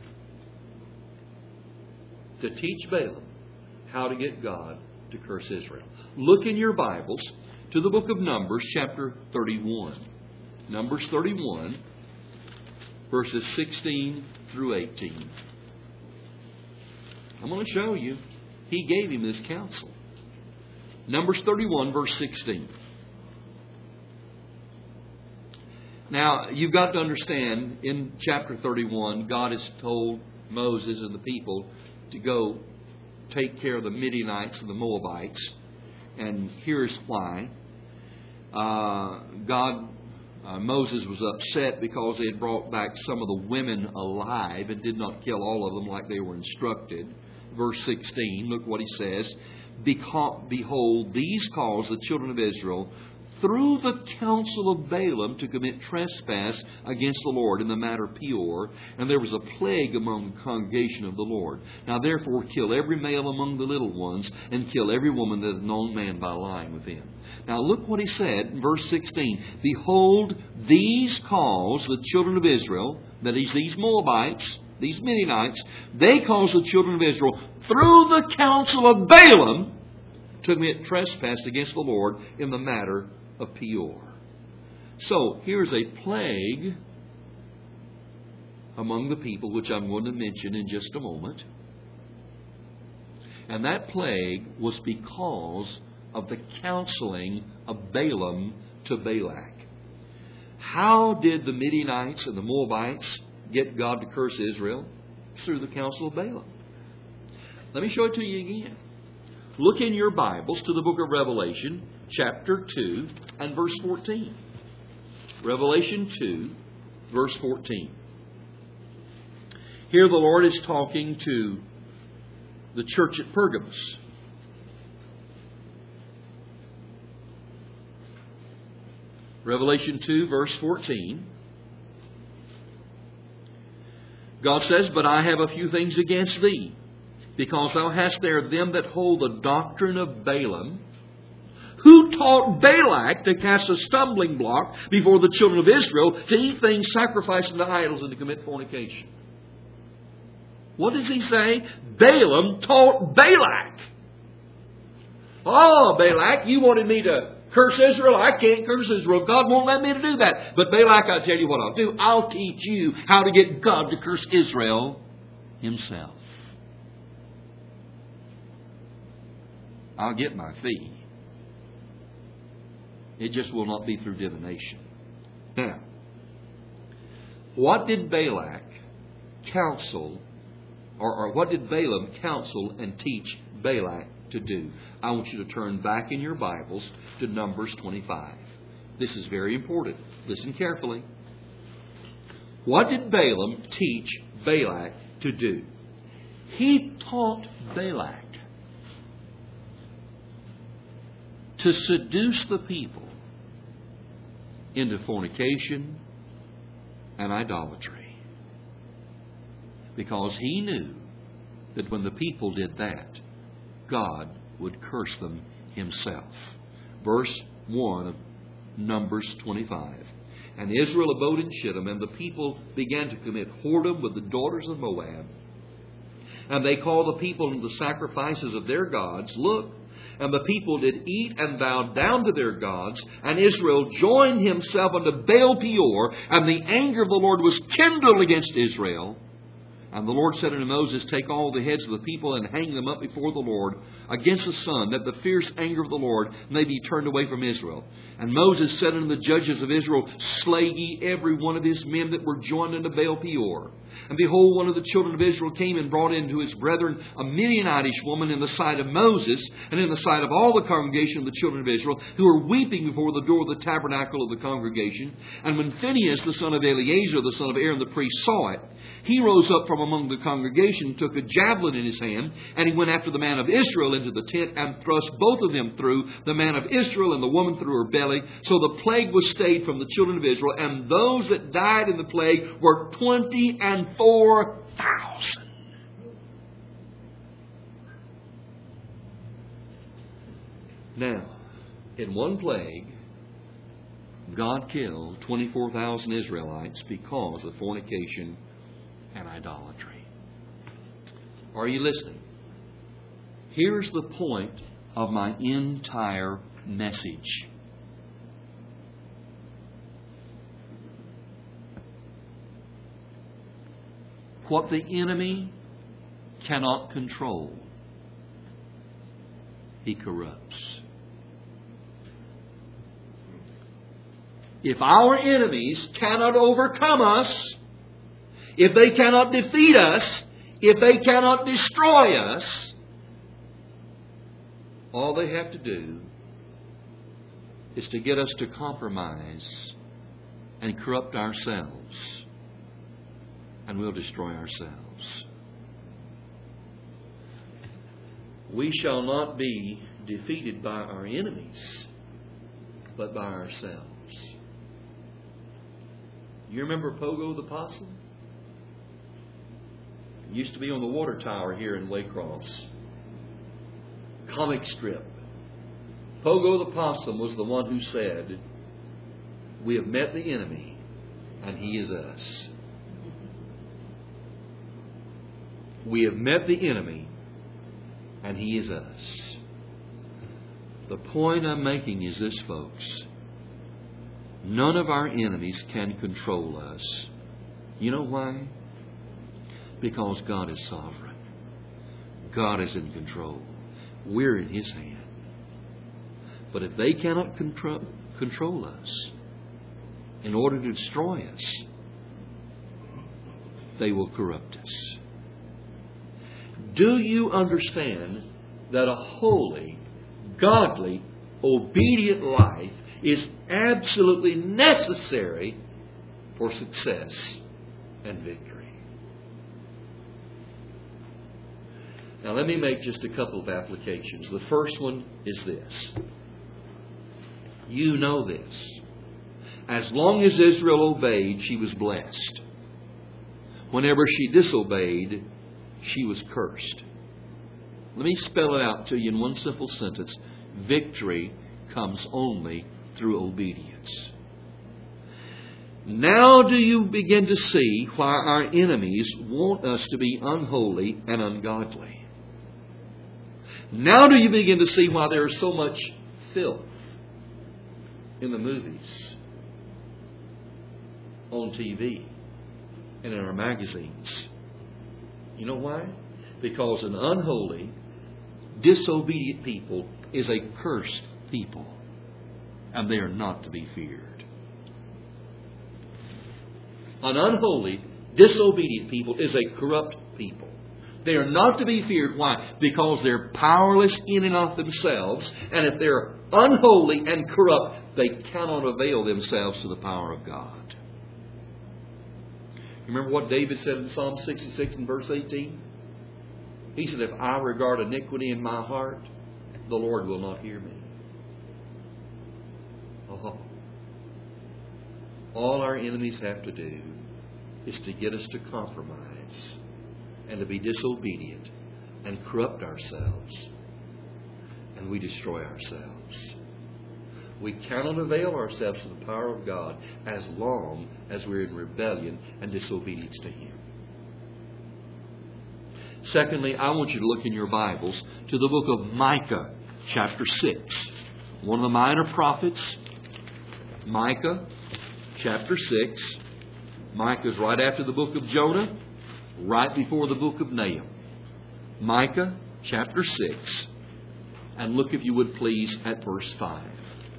to teach Balaam how to get God to curse Israel. Look in your Bibles to the book of Numbers, chapter thirty-one. Numbers thirty-one, verses sixteen through eighteen. I'm going to show you. He gave him this counsel. Numbers thirty-one, verse sixteen. Now, you've got to understand, in chapter thirty-one, God has told Moses and the people to go take care of the Midianites and the Moabites. And here's why. Uh, God, uh, Moses was upset because they had brought back some of the women alive and did not kill all of them like they were instructed. Verse sixteen, look what he says. Behold, these caused the children of Israel through the counsel of Balaam to commit trespass against the Lord in the matter of Peor, and there was a plague among the congregation of the Lord. Now therefore kill every male among the little ones, and kill every woman that hath known man by lying with him. Now look what he said in verse sixteen. Behold, these caused the children of Israel, that is, these Moabites, these Midianites, they caused the children of Israel through the counsel of Balaam to commit trespass against the Lord in the matter of Peor. So here's a plague among the people, which I'm going to mention in just a moment. And that plague was because of the counseling of Balaam to Balak. How did the Midianites and the Moabites get God to curse Israel? Through the counsel of Balaam. Let me show it to you again. Look in your Bibles to the book of Revelation, chapter two and verse fourteen. Revelation two, verse fourteen. Here the Lord is talking to the church at Pergamos. Revelation two, verse fourteen. God says, But I have a few things against thee, because thou hast there them that hold the doctrine of Balaam, who taught Balak to cast a stumbling block before the children of Israel, to eat things sacrificed unto idols, and to commit fornication. What does he say? Balaam taught Balak. Oh, Balak, you wanted me to curse Israel? I can't curse Israel. God won't let me to do that. But Balak, I'll tell you what I'll do. I'll teach you how to get God to curse Israel Himself. I'll get my fee. It just will not be through divination. Now, what did Balak counsel, or, or what did Balaam counsel and teach Balak to do? I want you to turn back in your Bibles to Numbers twenty-five. This is very important. Listen carefully. What did Balaam teach Balak to do? He taught Balak to seduce the people into fornication and idolatry. Because he knew that when the people did that, God would curse them Himself. Verse one of Numbers twenty-five. And Israel abode in Shittim, and the people began to commit whoredom with the daughters of Moab. And they called the people unto the sacrifices of their gods. Look, and the people did eat and bow down to their gods. And Israel joined himself unto Baal Peor. And the anger of the Lord was kindled against Israel. And the Lord said unto Moses, Take all the heads of the people and hang them up before the Lord against the sun, that the fierce anger of the Lord may be turned away from Israel. And Moses said unto the judges of Israel, Slay ye every one of his men that were joined unto Baal Peor. And behold, one of the children of Israel came and brought in to his brethren a Midianitish woman in the sight of Moses, and in the sight of all the congregation of the children of Israel, who were weeping before the door of the tabernacle of the congregation. And when Phinehas, the son of Eleazar, the son of Aaron the priest, saw it, he rose up from among the congregation, took a javelin in his hand, and he went after the man of Israel into the tent, and thrust both of them through, the man of Israel and the woman through her belly. So the plague was stayed from the children of Israel, and those that died in the plague were twenty and four thousand. Now, in one plague, God killed twenty-four thousand Israelites because of fornication and idolatry. Are you listening? Here's the point of my entire message. What the enemy cannot control, he corrupts. If our enemies cannot overcome us, if they cannot defeat us, if they cannot destroy us, all they have to do is to get us to compromise and corrupt ourselves, and we'll destroy ourselves. We shall not be defeated by our enemies, but by ourselves. You remember Pogo the Possum? Used to be on the water tower here in Waycross. Comic strip. Pogo the Possum was the one who said, We have met the enemy, and he is us. We have met the enemy, and he is us. The point I'm making is this, folks. None of our enemies can control us. You know why? Because God is sovereign. God is in control. We're in His hand. But if they cannot control, control us in order to destroy us, they will corrupt us. Do you understand that a holy, godly, obedient life is absolutely necessary for success and victory? Now let me make just a couple of applications. The first one is this. You know this. As long as Israel obeyed, she was blessed. Whenever she disobeyed, she was cursed. Let me spell it out to you in one simple sentence. Victory comes only through obedience. Now do you begin to see why our enemies want us to be unholy and ungodly? Now do you begin to see why there is so much filth in the movies, on T V, and in our magazines? You know why? Because an unholy, disobedient people is a cursed people, and they are not to be feared. An unholy, disobedient people is a corrupt people. They are not to be feared. Why? Because they're powerless in and of themselves. And if they're unholy and corrupt, they cannot avail themselves to the power of God. Remember what David said in Psalm sixty-six and verse eighteen? He said, If I regard iniquity in my heart, the Lord will not hear me. Oh. All our enemies have to do is to get us to compromise and to be disobedient and corrupt ourselves, and we destroy ourselves. We cannot avail ourselves of the power of God as long as we're in rebellion and disobedience to Him. Secondly, I want you to look in your Bibles to the book of Micah, chapter six. One of the minor prophets, Micah, chapter six. Micah is right after the book of Jonah, right before the book of Nahum. Micah, chapter six. And look, if you would please, at verse five.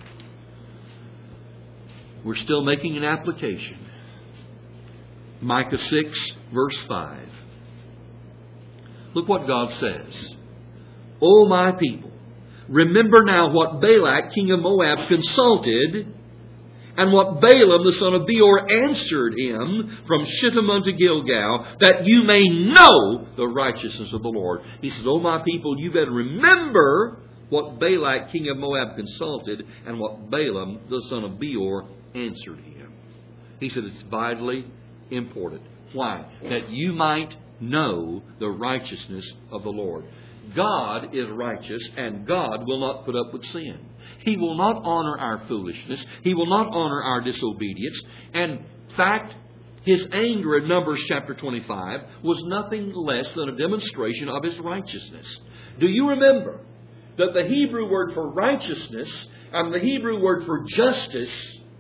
We're still making an application. Micah six, verse five. Look what God says. O my people, remember now what Balak, king of Moab, consulted, and what Balaam, the son of Beor, answered him from Shittim unto Gilgal, that you may know the righteousness of the Lord. He says, O my people, you better remember what Balak, king of Moab, consulted, and what Balaam, the son of Beor, answered him. He said it's vitally important. Why? That you might know the righteousness of the Lord. God is righteous, and God will not put up with sin. He will not honor our foolishness. He will not honor our disobedience. And in fact, His anger in Numbers chapter twenty-five was nothing less than a demonstration of His righteousness. Do you remember that the Hebrew word for righteousness and the Hebrew word for justice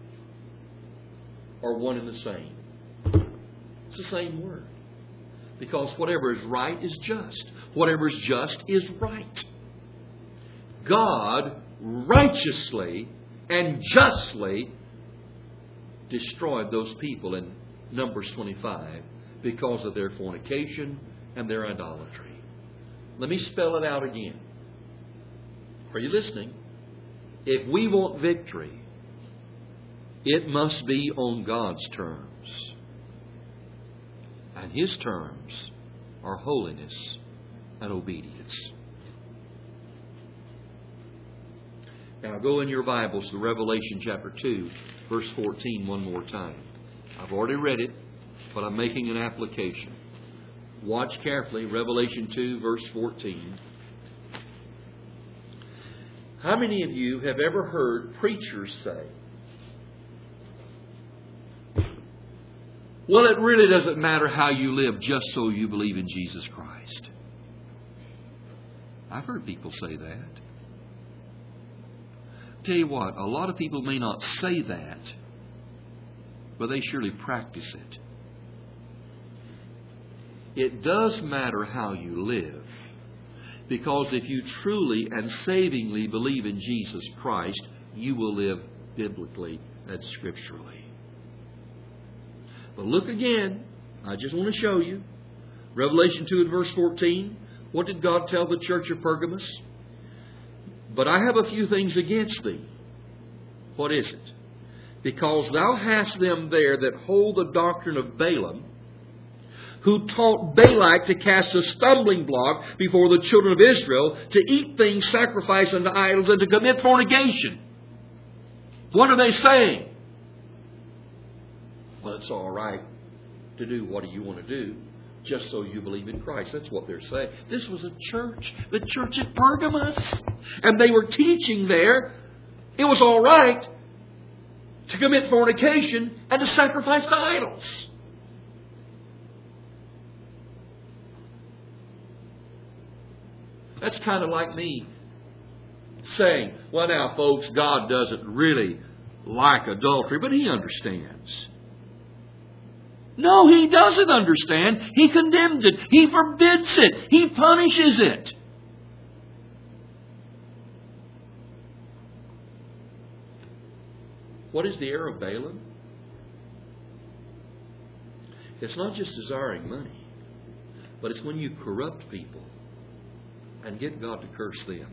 are one and the same? It's the same word. Because whatever is right is just. Whatever is just is right. God righteously and justly destroyed those people in Numbers twenty-five because of their fornication and their idolatry. Let me spell it out again. Are you listening? If we want victory, it must be on God's terms. And His terms are holiness and obedience. Now go in your Bibles to Revelation chapter two, verse fourteen one more time. I've already read it, but I'm making an application. Watch carefully, Revelation two, verse fourteen. How many of you have ever heard preachers say, well, it really doesn't matter how you live, just so you believe in Jesus Christ? I've heard people say that. Tell you what, a lot of people may not say that, but they surely practice it. It does matter how you live, because if you truly and savingly believe in Jesus Christ, you will live biblically and scripturally. But look again. I just want to show you. Revelation two and verse fourteen. What did God tell the church of Pergamos? But I have a few things against thee. What is it? Because thou hast them there that hold the doctrine of Balaam, who taught Balak to cast a stumbling block before the children of Israel, to eat things sacrificed unto idols, and to commit fornication. What are they saying? Well, it's all right to do what you want to do, just so you believe in Christ. That's what they're saying. This was a church, the church at Pergamos. And they were teaching there it was all right to commit fornication and to sacrifice to idols. That's kind of like me saying, well now folks, God doesn't really like adultery, but He understands. No, He doesn't understand. He condemns it. He forbids it. He punishes it. What is the error of Balaam? It's not just desiring money, but it's when you corrupt people and get God to curse them.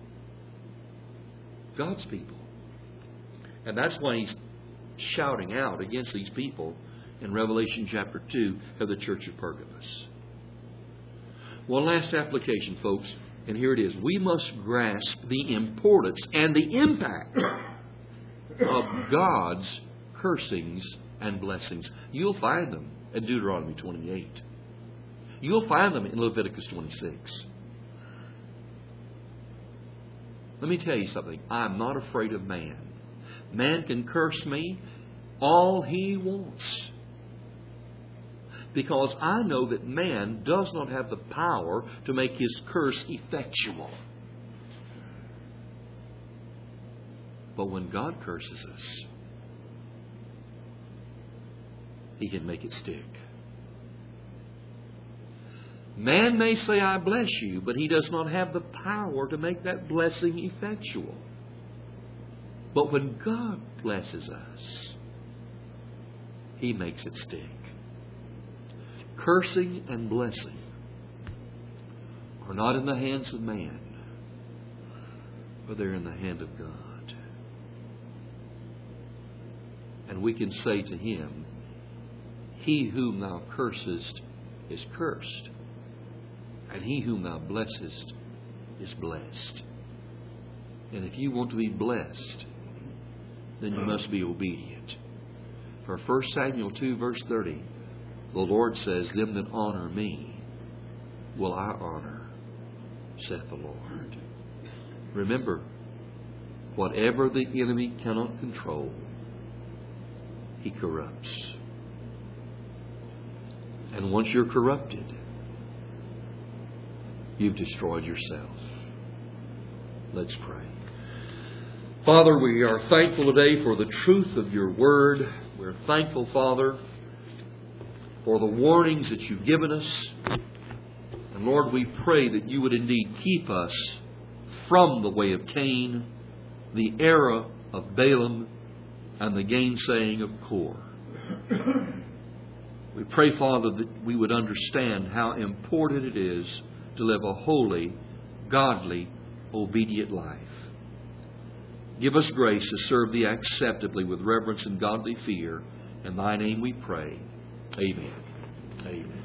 God's people. And that's why He's shouting out against these people in Revelation chapter two of the church of Pergamos. One last application, folks, and here it is. We must grasp the importance and the impact of God's cursings and blessings. You'll find them in Deuteronomy twenty-eight. You'll find them in Leviticus twenty-six. Let me tell you something. I'm not afraid of man. Man can curse me all he wants, because I know that man does not have the power to make his curse effectual. But when God curses us, He can make it stick. Man may say, I bless you, but he does not have the power to make that blessing effectual. But when God blesses us, He makes it stick. Cursing and blessing are not in the hands of man, but they're in the hand of God. And we can say to Him, He whom thou cursest is cursed, and he whom thou blessest is blessed. And if you want to be blessed, then you must be obedient. For First Samuel two verse thirty, the Lord says, them that honor me will I honor, saith the Lord. Remember, whatever the enemy cannot control, he corrupts. And once you're corrupted, you've destroyed yourself. Let's pray. Father, we are thankful today for the truth of your word. We're thankful, Father, for the warnings that you've given us. And Lord, we pray that you would indeed keep us from the way of Cain, the error of Balaam, and the gainsaying of Kor. We pray, Father, that we would understand how important it is to live a holy, godly, obedient life. Give us grace to serve Thee acceptably with reverence and godly fear. In Thy name we pray. Amen. Amen.